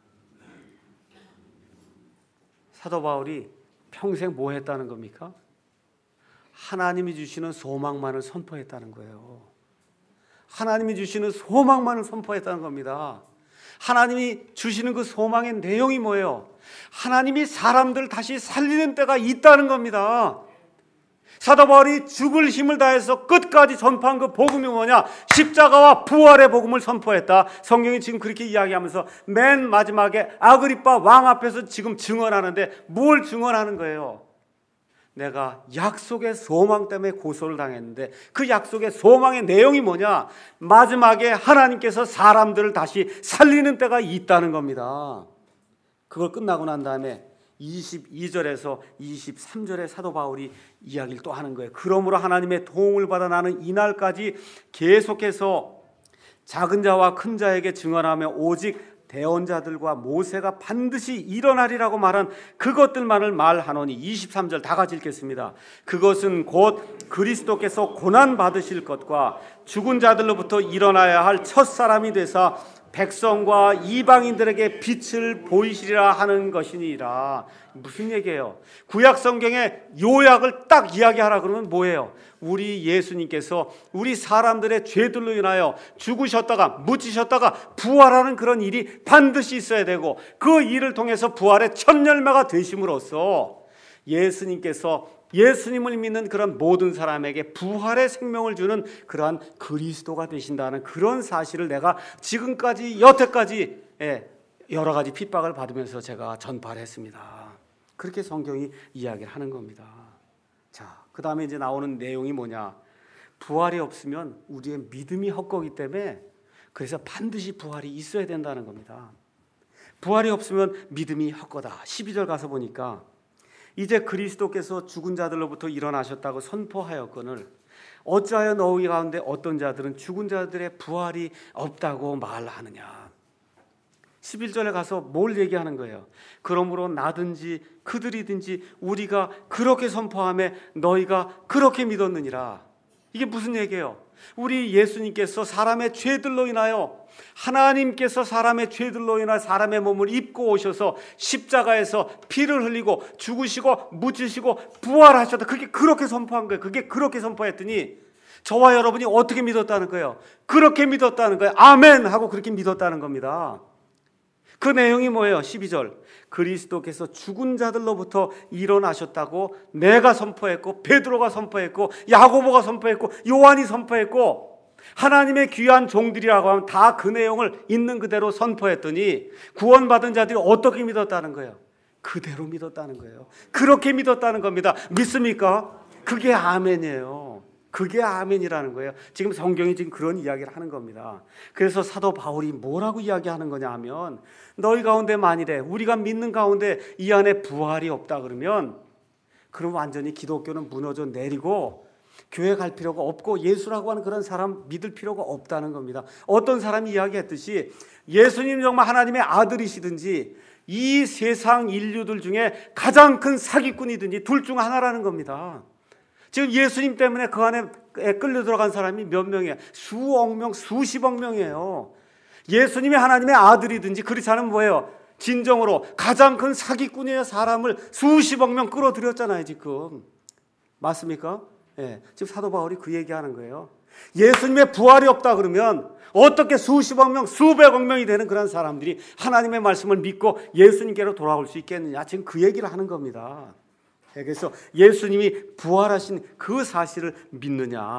사도 바울이 평생 뭐 했다는 겁니까? 하나님이 주시는 소망만을 선포했다는 거예요. 하나님이 주시는 소망만을 선포했다는 겁니다. 하나님이 주시는 그 소망의 내용이 뭐예요? 하나님이 사람들 다시 살리는 때가 있다는 겁니다. 사도 바울이 죽을 힘을 다해서 끝까지 전파한 그 복음이 뭐냐? 십자가와 부활의 복음을 선포했다. 성경이 지금 그렇게 이야기하면서 맨 마지막에 아그리빠 왕 앞에서 지금 증언하는데 뭘 증언하는 거예요? 내가 약속의 소망 때문에 고소를 당했는데 그 약속의 소망의 내용이 뭐냐? 마지막에 하나님께서 사람들을 다시 살리는 때가 있다는 겁니다. 그걸 끝나고 난 다음에 이십이 절에서 이십삼 절에 사도 바울이 이야기를 또 하는 거예요. 그러므로 하나님의 도움을 받아 나는 이날까지 계속해서 작은 자와 큰 자에게 증언하며 오직 대언자들과 모세가 반드시 일어나리라고 말한 그것들만을 말하노니 이십삼 절 다 같이 읽겠습니다. 그것은 곧 그리스도께서 고난 받으실 것과 죽은 자들로부터 일어나야 할 첫사람이 되사 백성과 이방인들에게 빛을 보이시리라 하는 것이니라. 무슨 얘기예요? 구약 성경의 요약을 딱 이야기하라 그러면 뭐예요? 우리 예수님께서 우리 사람들의 죄들로 인하여 죽으셨다가 묻히셨다가 부활하는 그런 일이 반드시 있어야 되고 그 일을 통해서 부활의 첫 열매가 되심으로써 예수님께서 예수님을 믿는 그런 모든 사람에게 부활의 생명을 주는 그러한 그리스도가 되신다는 그런 사실을 내가 지금까지 여태까지 여러 가지 핍박을 받으면서 제가 전파를 했습니다. 그렇게 성경이 이야기를 하는 겁니다. 자, 그 다음에 이제 나오는 내용이 뭐냐? 부활이 없으면 우리의 믿음이 헛거기 때문에 그래서 반드시 부활이 있어야 된다는 겁니다. 부활이 없으면 믿음이 헛거다. 십이 절 가서 보니까 이제 그리스도께서 죽은 자들로부터 일어나셨다고 선포하였거늘 어찌하여 너희 가운데 어떤 자들은 죽은 자들의 부활이 없다고 말하느냐. 십일 절에 가서 뭘 얘기하는 거예요? 그러므로 나든지 그들이든지 우리가 그렇게 선포하며 너희가 그렇게 믿었느니라. 이게 무슨 얘기예요? 우리 예수님께서 사람의 죄들로 인하여 하나님께서 사람의 죄들로 인하여 사람의 몸을 입고 오셔서 십자가에서 피를 흘리고 죽으시고 묻히시고 부활하셨다. 그게 그렇게 선포한 거예요. 그게 그렇게 선포했더니 저와 여러분이 어떻게 믿었다는 거예요? 그렇게 믿었다는 거예요. 아멘 하고 그렇게 믿었다는 겁니다. 그 내용이 뭐예요? 십이 절 그리스도께서 죽은 자들로부터 일어나셨다고 내가 선포했고 베드로가 선포했고 야고보가 선포했고 요한이 선포했고 하나님의 귀한 종들이라고 하면 다 그 내용을 있는 그대로 선포했더니 구원받은 자들이 어떻게 믿었다는 거예요? 그대로 믿었다는 거예요. 그렇게 믿었다는 겁니다. 믿습니까? 그게 아멘이에요. 그게 아멘이라는 거예요. 지금 성경이 지금 그런 이야기를 하는 겁니다. 그래서 사도 바울이 뭐라고 이야기하는 거냐 하면 너희 가운데 만일에 우리가 믿는 가운데 이 안에 부활이 없다 그러면 그럼 완전히 기독교는 무너져 내리고 교회 갈 필요가 없고 예수라고 하는 그런 사람 믿을 필요가 없다는 겁니다. 어떤 사람이 이야기했듯이 예수님 정말 하나님의 아들이시든지 이 세상 인류들 중에 가장 큰 사기꾼이든지 둘 중 하나라는 겁니다. 지금 예수님 때문에 그 안에 끌려 들어간 사람이 몇 명이에요? 수억 명, 수십억 명이에요. 예수님이 하나님의 아들이든지 그렇지 않으면 뭐예요? 진정으로 가장 큰 사기꾼이에요. 사람을 수십억 명 끌어들였잖아요 지금. 맞습니까? 예, 지금 사도 바울이 그 얘기하는 거예요. 예수님의 부활이 없다 그러면 어떻게 수십억 명, 수백억 명이 되는 그런 사람들이 하나님의 말씀을 믿고 예수님께로 돌아올 수 있겠느냐. 지금 그 얘기를 하는 겁니다. 그래서 예수님이 부활하신 그 사실을 믿느냐.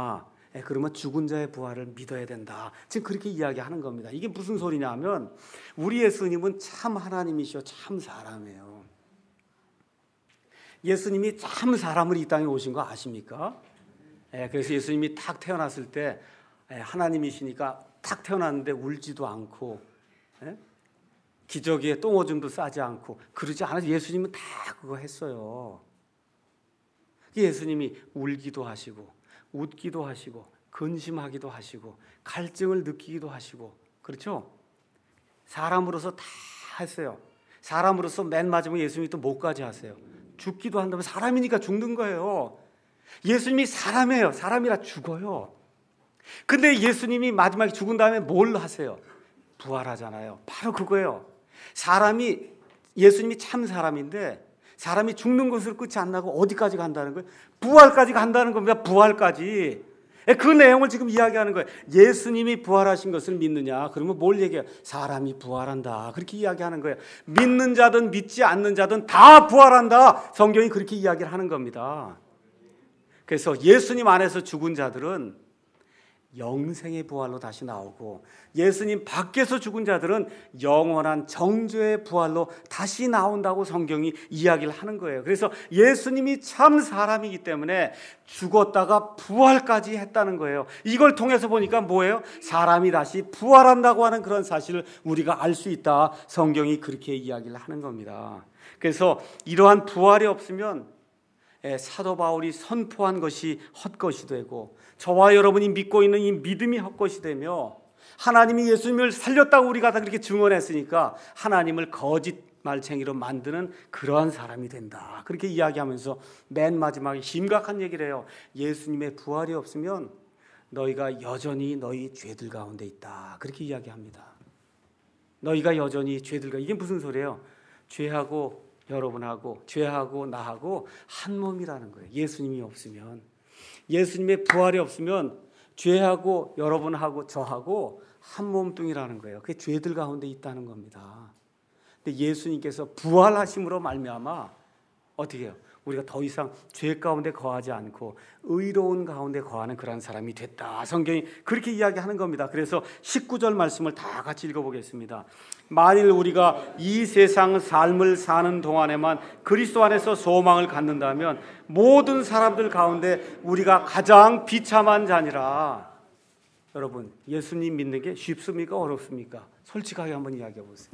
예, 그러면 죽은 자의 부활을 믿어야 된다. 지금 그렇게 이야기하는 겁니다. 이게 무슨 소리냐 하면 우리 예수님은 참 하나님이시오 참 사람이에요. 예수님이 참 사람으로 이 땅에 오신 거 아십니까? 예, 그래서 예수님이 탁 태어났을 때 예, 하나님이시니까 탁 태어났는데 울지도 않고 예? 기저귀에 똥오줌도 싸지 않고 그러지 않아서 예수님은 다 그거 했어요. 예수님이 울기도 하시고 웃기도 하시고 근심하기도 하시고 갈증을 느끼기도 하시고 그렇죠? 사람으로서 다 했어요. 사람으로서 맨 마지막에 예수님이 또 뭐까지 하세요? 죽기도 한다면 사람이니까 죽는 거예요. 예수님이 사람이에요. 사람이라 죽어요. 근데 예수님이 마지막에 죽은 다음에 뭘 하세요? 부활하잖아요. 바로 그거예요. 사람이 예수님이 참 사람인데 사람이 죽는 것으로 끝이 안 나고 어디까지 간다는 거예요? 부활까지 간다는 겁니다. 부활까지. 그 내용을 지금 이야기하는 거예요. 예수님이 부활하신 것을 믿느냐? 그러면 뭘 얘기해요? 사람이 부활한다. 그렇게 이야기하는 거예요. 믿는 자든 믿지 않는 자든 다 부활한다. 성경이 그렇게 이야기를 하는 겁니다. 그래서 예수님 안에서 죽은 자들은 영생의 부활로 다시 나오고 예수님 밖에서 죽은 자들은 영원한 정죄의 부활로 다시 나온다고 성경이 이야기를 하는 거예요. 그래서 예수님이 참 사람이기 때문에 죽었다가 부활까지 했다는 거예요. 이걸 통해서 보니까 뭐예요? 사람이 다시 부활한다고 하는 그런 사실을 우리가 알 수 있다. 성경이 그렇게 이야기를 하는 겁니다. 그래서 이러한 부활이 없으면 사도 바울이 선포한 것이 헛것이 되고 저와 여러분이 믿고 있는 이 믿음이 헛것이 되며 하나님이 예수님을 살렸다고 우리가 다 그렇게 증언했으니까 하나님을 거짓말쟁이로 만드는 그러한 사람이 된다. 그렇게 이야기하면서 맨 마지막에 심각한 얘기를 해요. 예수님의 부활이 없으면 너희가 여전히 너희 죄들 가운데 있다. 그렇게 이야기합니다. 너희가 여전히 죄들 가운데. 이게 무슨 소리예요? 죄하고 여러분하고 죄하고 나하고 한 몸이라는 거예요. 예수님이 없으면. 예수님의 부활이 없으면 죄하고 여러분하고 저하고 한 몸뚱이라는 거예요. 그게 죄들 가운데 있다는 겁니다. 근데 예수님께서 부활하심으로 말미암아 어떻게 해요? 우리가 더 이상 죄 가운데 거하지 않고 의로운 가운데 거하는 그런 사람이 됐다. 성경이 그렇게 이야기하는 겁니다. 그래서 십구 절 말씀을 다 같이 읽어보겠습니다. 만일 우리가 이 세상 삶을 사는 동안에만 그리스도 안에서 소망을 갖는다면 모든 사람들 가운데 우리가 가장 비참한 자니라. 여러분, 예수님 믿는 게 쉽습니까? 어렵습니까? 솔직하게 한번 이야기해 보세요.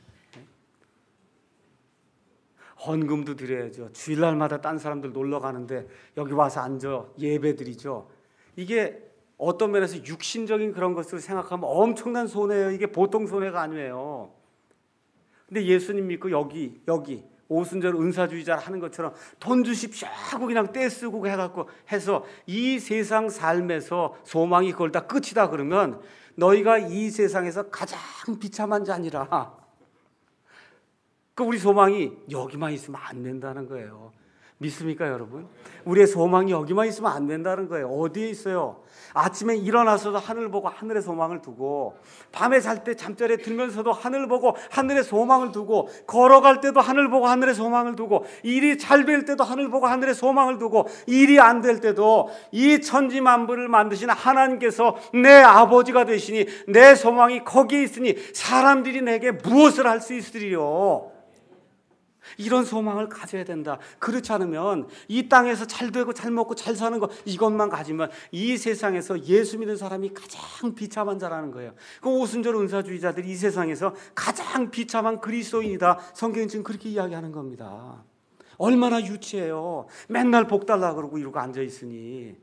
헌금도 드려야죠. 주일날마다 딴 사람들 놀러 가는데 여기 와서 앉아 예배 드리죠. 이게 어떤 면에서 육신적인 그런 것을 생각하면 엄청난 손해예요. 이게 보통 손해가 아니에요. 근데 예수님 믿고 여기 여기 오순절 은사주의자 하는 것처럼 돈 주십시오 하고 그냥 떼쓰고 해갖고 해서 이 세상 삶에서 소망이 그걸 다 끝이다 그러면 너희가 이 세상에서 가장 비참한 자니라. 그 우리 소망이 여기만 있으면 안 된다는 거예요. 믿습니까 여러분? 우리의 소망이 여기만 있으면 안 된다는 거예요. 어디에 있어요? 아침에 일어나서도 하늘 보고 하늘에 소망을 두고 밤에 잘 때 잠자리에 들면서도 하늘 보고 하늘에 소망을 두고 걸어갈 때도 하늘 보고 하늘에 소망을 두고 일이 잘 될 때도 하늘 보고 하늘에 소망을 두고 일이 안 될 때도 이 천지만물을 만드신 하나님께서 내 아버지가 되시니 내 소망이 거기에 있으니 사람들이 내게 무엇을 할 수 있으리요? 이런 소망을 가져야 된다. 그렇지 않으면 이 땅에서 잘 되고 잘 먹고 잘 사는 거 이것만 가지면 이 세상에서 예수 믿는 사람이 가장 비참한 자라는 거예요. 그 오순절 은사주의자들이 이 세상에서 가장 비참한 그리스도인이다. 성경은 지금 그렇게 이야기하는 겁니다. 얼마나 유치해요. 맨날 복 달라 그러고 이러고 앉아있으니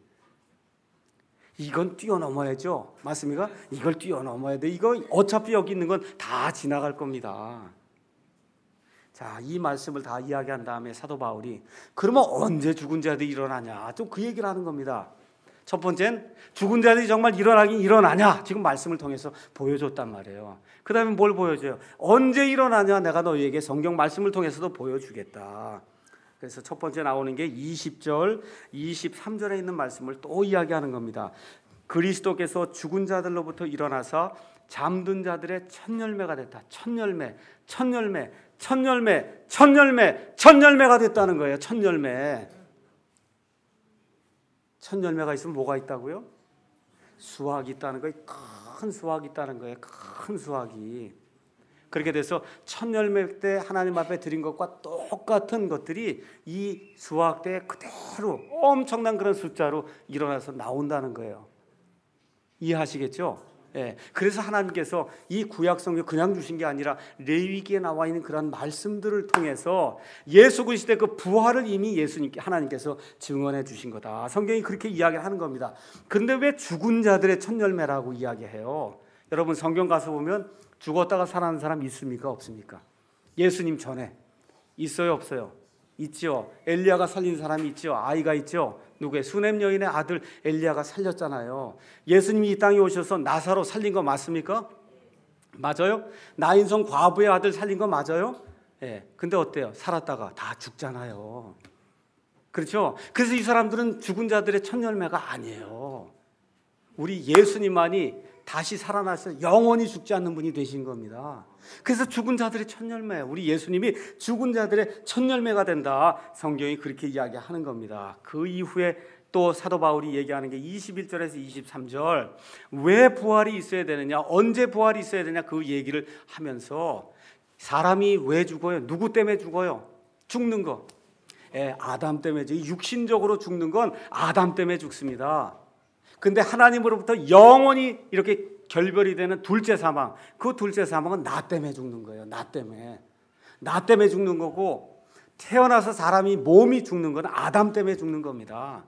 이건 뛰어넘어야죠. 맞습니까? 이걸 뛰어넘어야 돼. 이거 어차피 여기 있는 건 다 지나갈 겁니다. 자, 이 말씀을 다 이야기한 다음에 사도 바울이 그러면 언제 죽은 자들이 일어나냐? 좀 그 얘기를 하는 겁니다. 첫 번째는 죽은 자들이 정말 일어나긴 일어나냐? 지금 말씀을 통해서 보여줬단 말이에요. 그 다음에 뭘 보여줘요? 언제 일어나냐? 내가 너희에게 성경 말씀을 통해서도 보여주겠다. 그래서 첫 번째 나오는 게 이십 절, 이십삼 절에 있는 말씀을 또 이야기하는 겁니다. 그리스도께서 죽은 자들로부터 일어나서 잠든 자들의 첫 열매가 됐다. 첫 열매, 첫 열매, 첫 열매, 첫 열매, 첫 열매가 됐다는 거예요. 첫 열매. 첫 열매가 있으면 뭐가 있다고요? 수확이 있다는 거예요. 큰 수확이 있다는 거예요. 큰 수확이. 그렇게 돼서 첫 열매 때 하나님 앞에 드린 것과 똑같은 것들이 이 수확 때 그대로 엄청난 그런 숫자로 일어나서 나온다는 거예요. 이해하시겠죠? 예. 그래서 하나님께서 이 구약 성경 그냥 주신 게 아니라 레위기에 나와 있는 그런 말씀들을 통해서 예수 그리스도의 그 부활을 이미 예수님께 하나님께서 증언해 주신 거다. 성경이 그렇게 이야기를 하는 겁니다. 그런데 왜 죽은 자들의 첫 열매라고 이야기해요? 여러분 성경 가서 보면 죽었다가 살아난 사람 있습니까? 없습니까? 예수님 전에 있어요? 없어요? 있죠. 엘리야가 살린 사람이 있죠. 아이가 있죠. 누구의 수넴 여인의 아들 엘리야가 살렸잖아요. 예수님이 이 땅에 오셔서 나사로 살린 거 맞습니까? 맞아요? 나인성 과부의 아들 살린 거 맞아요? 예. 근데 어때요? 살았다가 다 죽잖아요. 그렇죠? 그래서 이 사람들은 죽은 자들의 첫 열매가 아니에요. 우리 예수님만이 다시 살아나서 영원히 죽지 않는 분이 되신 겁니다. 그래서 죽은 자들의 첫 열매, 우리 예수님이 죽은 자들의 첫 열매가 된다. 성경이 그렇게 이야기하는 겁니다. 그 이후에 또 사도 바울이 얘기하는 게 이십일 절에서 이십삼 절, 왜 부활이 있어야 되느냐, 언제 부활이 있어야 되냐, 그 얘기를 하면서 사람이 왜 죽어요? 누구 때문에 죽어요? 죽는 거. 예, 아담 때문에. 육신적으로 죽는 건 아담 때문에 죽습니다. 근데 하나님으로부터 영원히 이렇게 결별이 되는 둘째 사망, 그 둘째 사망은 나 때문에 죽는 거예요. 나 때문에. 나 때문에 죽는 거고, 태어나서 사람이 몸이 죽는 건 아담 때문에 죽는 겁니다.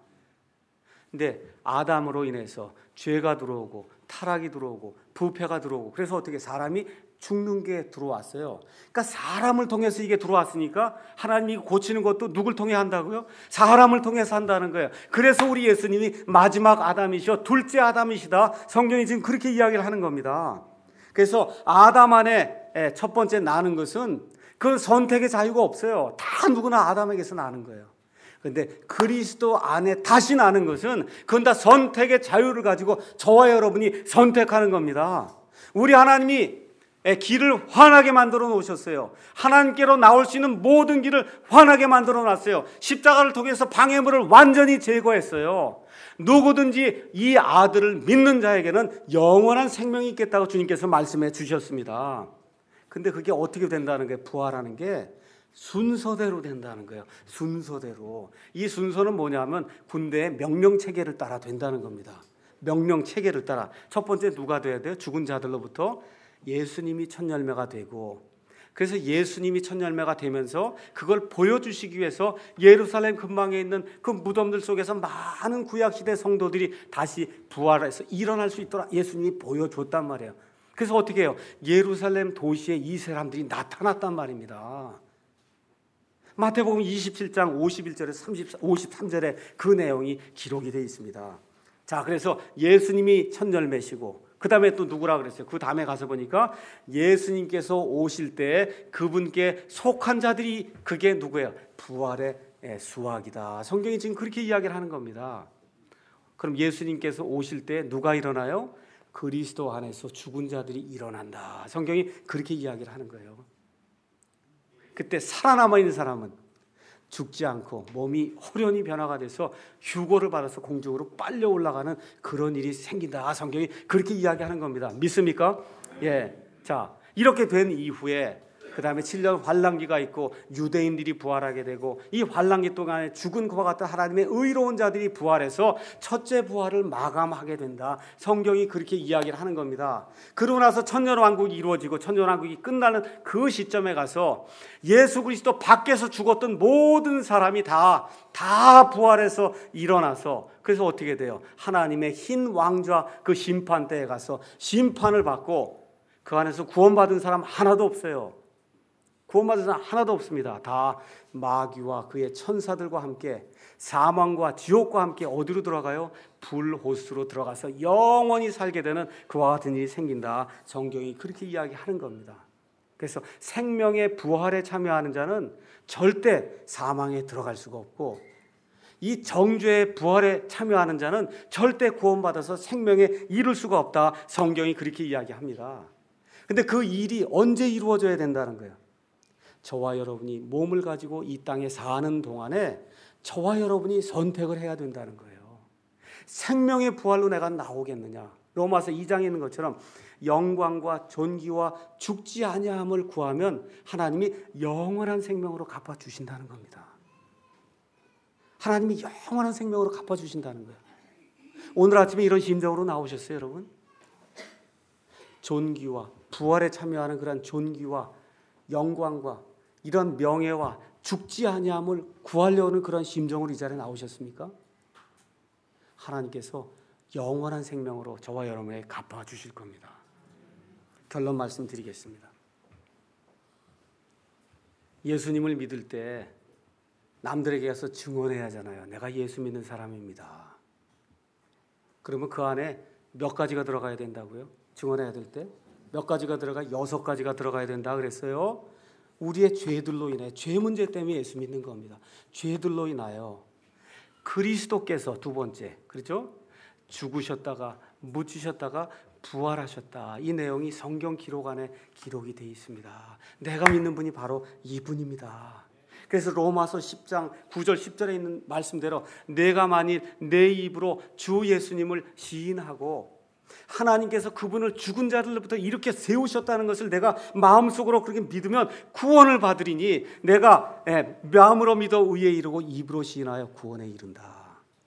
근데 아담으로 인해서 죄가 들어오고 타락이 들어오고 부패가 들어오고, 그래서 어떻게 사람이 죽는 게 들어왔어요. 그러니까 사람을 통해서 이게 들어왔으니까 하나님이 고치는 것도 누굴 통해 한다고요? 사람을 통해서 한다는 거예요. 그래서 우리 예수님이 마지막 아담이시오, 둘째 아담이시다. 성경이 지금 그렇게 이야기를 하는 겁니다. 그래서 아담 안에 첫 번째 나는 것은 그 선택의 자유가 없어요. 다 누구나 아담에게서 나는 거예요. 그런데 그리스도 안에 다시 나는 것은 그건 다 선택의 자유를 가지고 저와 여러분이 선택하는 겁니다. 우리 하나님이 길을 환하게 만들어 놓으셨어요. 하나님께로 나올 수 있는 모든 길을 환하게 만들어 놨어요. 십자가를 통해서 방해물을 완전히 제거했어요. 누구든지 이 아들을 믿는 자에게는 영원한 생명이 있겠다고 주님께서 말씀해 주셨습니다. 근데 그게 어떻게 된다는 거예요? 부활하는 게 순서대로 된다는 거예요. 순서대로. 이 순서는 뭐냐면 군대의 명령 체계를 따라 된다는 겁니다. 명령 체계를 따라. 첫 번째 누가 돼야 돼요? 죽은 자들로부터 예수님이 첫 열매가 되고, 그래서 예수님이 첫 열매가 되면서 그걸 보여주시기 위해서 예루살렘 근방에 있는 그 무덤들 속에서 많은 구약시대 성도들이 다시 부활해서 일어날 수 있도록 예수님이 보여줬단 말이에요. 그래서 어떻게 해요? 예루살렘 도시에 이 사람들이 나타났단 말입니다. 마태복음 이십칠 장 오십일 절에서 오십삼 절에 그 내용이 기록이 되어 있습니다. 자, 그래서 예수님이 첫 열매시고, 그 다음에 또 누구라 그랬어요? 그 다음에 가서 보니까 예수님께서 오실 때 그분께 속한 자들이, 그게 누구예요? 부활의 수확이다. 성경이 지금 그렇게 이야기를 하는 겁니다. 그럼 예수님께서 오실 때 누가 일어나요? 그리스도 안에서 죽은 자들이 일어난다. 성경이 그렇게 이야기를 하는 거예요. 그때 살아남아 있는 사람은 죽지 않고 몸이 호련히 변화가 돼서 휴고를 받아서 공중으로 빨려 올라가는 그런 일이 생긴다. 성경이 그렇게 이야기하는 겁니다. 믿습니까? 예. 자, 이렇게 된 이후에 그 다음에 칠 년 환란기가 있고 유대인들이 부활하게 되고, 이 환란기 동안에 죽은 그와 같은 하나님의 의로운 자들이 부활해서 첫째 부활을 마감하게 된다. 성경이 그렇게 이야기를 하는 겁니다. 그러고 나서 천년왕국이 이루어지고 천년왕국이 끝나는 그 시점에 가서 예수 그리스도 밖에서 죽었던 모든 사람이 다, 다 부활해서 일어나서, 그래서 어떻게 돼요? 하나님의 흰 왕좌 그 심판대에 가서 심판을 받고, 그 안에서 구원받은 사람 하나도 없어요. 구원받은 사람 하나도 없습니다. 다 마귀와 그의 천사들과 함께 사망과 지옥과 함께 어디로 들어가요? 불호수로 들어가서 영원히 살게 되는 그와 같은 일이 생긴다. 성경이 그렇게 이야기하는 겁니다. 그래서 생명의 부활에 참여하는 자는 절대 사망에 들어갈 수가 없고, 이 정죄의 부활에 참여하는 자는 절대 구원받아서 생명에 이룰 수가 없다. 성경이 그렇게 이야기합니다. 근데 그 일이 언제 이루어져야 된다는 거예요? 저와 여러분이 몸을 가지고 이 땅에 사는 동안에 저와 여러분이 선택을 해야 된다는 거예요. 생명의 부활로 내가 나오겠느냐? 로마서 이 장에 있는 것처럼 영광과 존귀와 죽지 아니함을 구하면 하나님이 영원한 생명으로 갚아주신다는 겁니다. 하나님이 영원한 생명으로 갚아주신다는 거예요. 오늘 아침에 이런 심정으로 나오셨어요, 여러분? 존귀와 부활에 참여하는 그런 존귀와 영광과 이런 명예와 죽지 아니함을 구하려는 그런 심정으로 이 자리에 나오셨습니까? 하나님께서 영원한 생명으로 저와 여러분에게 갚아주실 겁니다. 결론 말씀드리겠습니다. 예수님을 믿을 때 남들에게 가서 증언해야 하잖아요. 내가 예수 믿는 사람입니다. 그러면 그 안에 몇 가지가 들어가야 된다고요? 증언해야 될 때? 몇 가지가 들어가? 여섯 가지가 들어가야 된다 그랬어요. 우리의 죄들로 인해, 죄 문제 때문에 예수 믿는 겁니다. 죄들로 인하여 그리스도께서 두 번째, 그렇죠? 죽으셨다가 묻히셨다가 부활하셨다. 이 내용이 성경 기록 안에 기록이 되어 있습니다. 내가 믿는 분이 바로 이분입니다. 그래서 로마서 십 장 구 절 십 절에 있는 말씀대로 내가 만일 내 입으로 주 예수님을 시인하고 하나님께서 그분을 죽은 자들로부터 이렇게 세우셨다는 것을 내가 마음속으로 그렇게 믿으면 구원을 받으리니 내가 마음으로 믿어 의에 이르고 입으로 시인하여 구원에 이른다.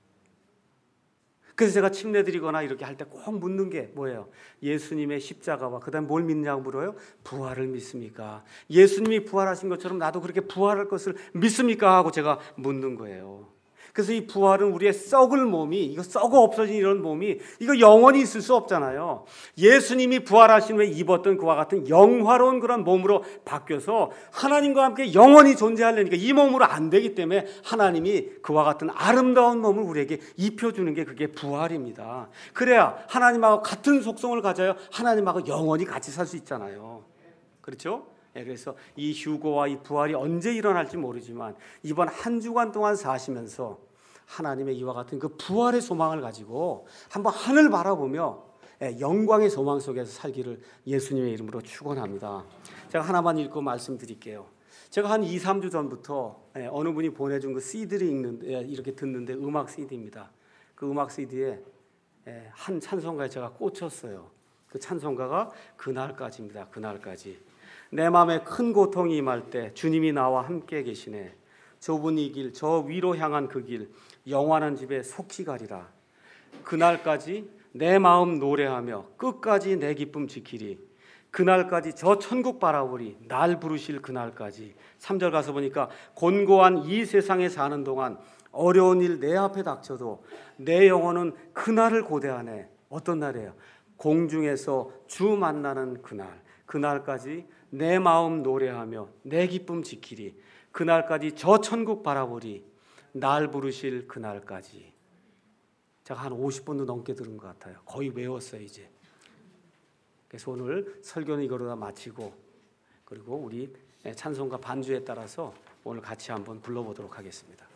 그래서 제가 침례드리거나 이렇게 할 때 꼭 묻는 게 뭐예요? 예수님의 십자가와 그 다음에 뭘 믿냐고 물어요? 부활을 믿습니까? 예수님이 부활하신 것처럼 나도 그렇게 부활할 것을 믿습니까? 하고 제가 묻는 거예요. 그래서 이 부활은 우리의 썩을 몸이, 이거 썩어 없어진 이런 몸이 이거 영원히 있을 수 없잖아요. 예수님이 부활하신 후에 입었던 그와 같은 영화로운 그런 몸으로 바뀌어서 하나님과 함께 영원히 존재하려니까 이 몸으로 안 되기 때문에 하나님이 그와 같은 아름다운 몸을 우리에게 입혀주는 게 그게 부활입니다. 그래야 하나님하고 같은 속성을 가져야 하나님하고 영원히 같이 살 수 있잖아요. 그렇죠? 그래서 이 휴거와 이 부활이 언제 일어날지 모르지만 이번 한 주간 동안 사시면서 하나님의 이와 같은 그 부활의 소망을 가지고 한번 하늘 바라보며 영광의 소망 속에서 살기를 예수님의 이름으로 축원합니다. 제가 하나만 읽고 말씀드릴게요. 제가 한 이, 삼 주 전부터 어느 분이 보내준 그 씨디를 읽는데 이렇게 듣는데 음악 씨디입니다. 그 음악 씨디에 한 찬송가에 제가 꽂혔어요. 그 찬송가가 그날까지입니다. 그날까지. 내 마음에 큰 고통이 임할 때 주님이 나와 함께 계시네. 좁은 이 길, 저 위로 향한 그 길, 영원한 집에 속히 가리라. 그날까지 내 마음 노래하며 끝까지 내 기쁨 지키리. 그날까지 저 천국 바라보리. 날 부르실 그날까지. 삼 절 가서 보니까 곤고한 이 세상에 사는 동안 어려운 일 내 앞에 닥쳐도 내 영혼은 그날을 고대하네. 어떤 날이에요? 공중에서 주 만나는 그날. 그날까지 내 마음 노래하며 내 기쁨 지키리. 그날까지 저 천국 바라보리. 날 부르실 그날까지. 제가 한 오십 번도 넘게 들은 것 같아요. 거의 외웠어요 이제. 그래서 오늘 설교는 이거로 다 마치고 그리고 우리 찬송가 반주에 따라서 오늘 같이 한번 불러보도록 하겠습니다.